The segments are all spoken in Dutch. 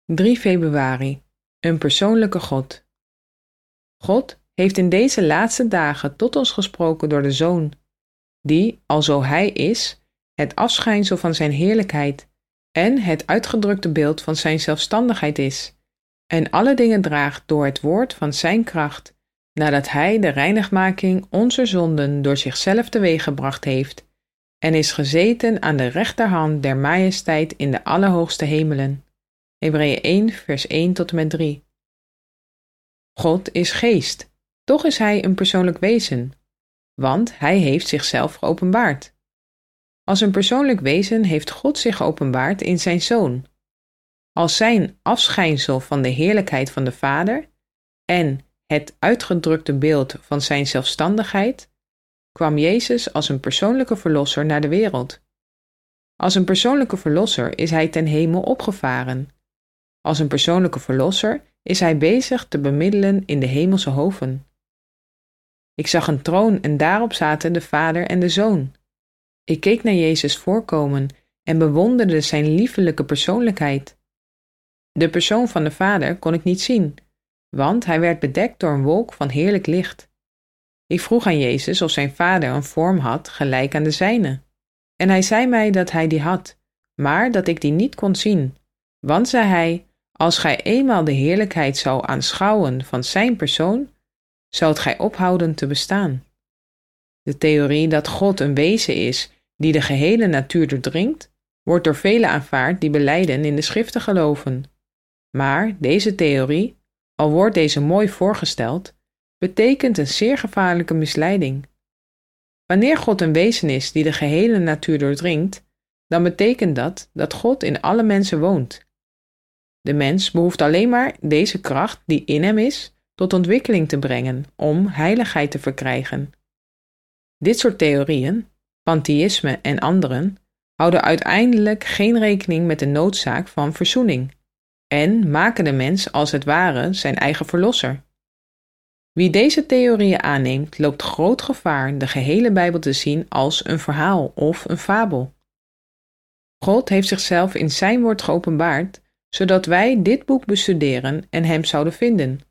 3 februari. Een persoonlijke God. God heeft in deze laatste dagen tot ons gesproken door de Zoon, die, alzo Hij is, het afschijnsel van zijn heerlijkheid en het uitgedrukte beeld van zijn zelfstandigheid is, en alle dingen draagt door het woord van zijn kracht, nadat Hij de reinigmaking onzer zonden door zichzelf teweeggebracht heeft, en is gezeten aan de rechterhand der majesteit in de allerhoogste hemelen. Hebreeën 1, vers 1 tot en met 3. God is geest, toch is Hij een persoonlijk wezen, want Hij heeft zichzelf geopenbaard. Als een persoonlijk wezen heeft God zich geopenbaard in zijn Zoon. Als zijn afschijnsel van de heerlijkheid van de Vader en het uitgedrukte beeld van zijn zelfstandigheid, kwam Jezus als een persoonlijke verlosser naar de wereld. Als een persoonlijke verlosser is Hij ten hemel opgevaren. Als een persoonlijke verlosser is Hij bezig te bemiddelen in de hemelse hoven. Ik zag een troon en daarop zaten de Vader en de Zoon. Ik keek naar Jezus voorkomen en bewonderde zijn liefelijke persoonlijkheid. De persoon van de Vader kon ik niet zien, want Hij werd bedekt door een wolk van heerlijk licht. Ik vroeg aan Jezus of zijn Vader een vorm had gelijk aan de zijne. En Hij zei mij dat Hij die had, maar dat ik die niet kon zien. Want, zei Hij, als gij eenmaal de heerlijkheid zou aanschouwen van zijn persoon, zoudt gij ophouden te bestaan. De theorie dat God een wezen is die de gehele natuur doordringt, wordt door velen aanvaard die belijden in de schrift te geloven. Maar deze theorie, al wordt deze mooi voorgesteld, betekent een zeer gevaarlijke misleiding. Wanneer God een wezen is die de gehele natuur doordringt, dan betekent dat God in alle mensen woont. De mens behoeft alleen maar deze kracht die in hem is tot ontwikkeling te brengen om heiligheid te verkrijgen. Dit soort theorieën, pantheïsme en anderen, houden uiteindelijk geen rekening met de noodzaak van verzoening en maken de mens als het ware zijn eigen verlosser. Wie deze theorieën aanneemt, loopt groot gevaar de gehele Bijbel te zien als een verhaal of een fabel. God heeft zichzelf in zijn woord geopenbaard, zodat wij dit boek bestuderen en hem zouden vinden.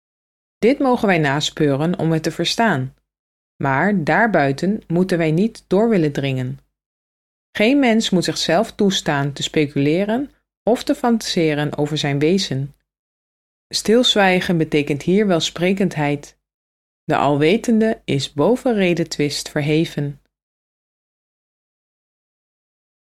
Dit mogen wij naspeuren om het te verstaan, maar daarbuiten moeten wij niet door willen dringen. Geen mens moet zichzelf toestaan te speculeren of te fantaseren over zijn wezen. Stilzwijgen betekent hier welsprekendheid. De Alwetende is boven redetwist verheven.